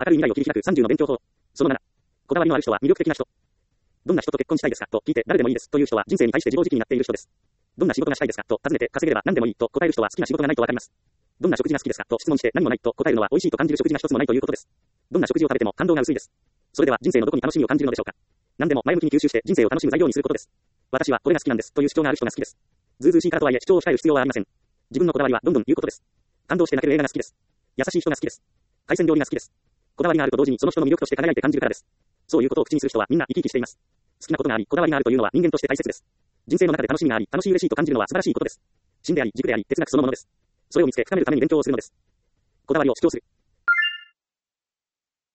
明るい未来を切り開く30の勉強法。その7。こだわりのある人は魅力的な人。どんな人と結婚したいですかと聞いて誰でもいいですという人は人生に対して自暴自棄になっている人です。どんな仕事がしたいですかと尋ねて稼げれば何でもいいと答える人は好きな仕事がないとわかります。どんな食事が好きですかと質問して何もないと答えるのは美味しいと感じる食事が一つもないということです。どんな食事を食べても感動が薄いです。それでは人生のどこに楽しみを感じるのでしょうか。何でも前向きに吸収して人生を楽しむ材料にすることです。私はこれが好きなんですという主張がある人が好きです。ずうずうしいからとはいえ主張を控える必要はありません。自分のこだわりはどんどん言うことです。感動して泣ける映画が好きです。優しい人が好きです。海鮮料理が好きです。こだわりがあると同時にその人の魅力として輝いて感じるからです。そういうことを口にする人はみんな生き生きしています。好きなことがあり、こだわりがあるというのは人間として大切です。人生の中で楽しみがあり、楽しい嬉しいと感じるのは素晴らしいことです。芯であり、軸であり、哲学そのものです。それを見つけ深めるために勉強をするのです。こだわりを主張する。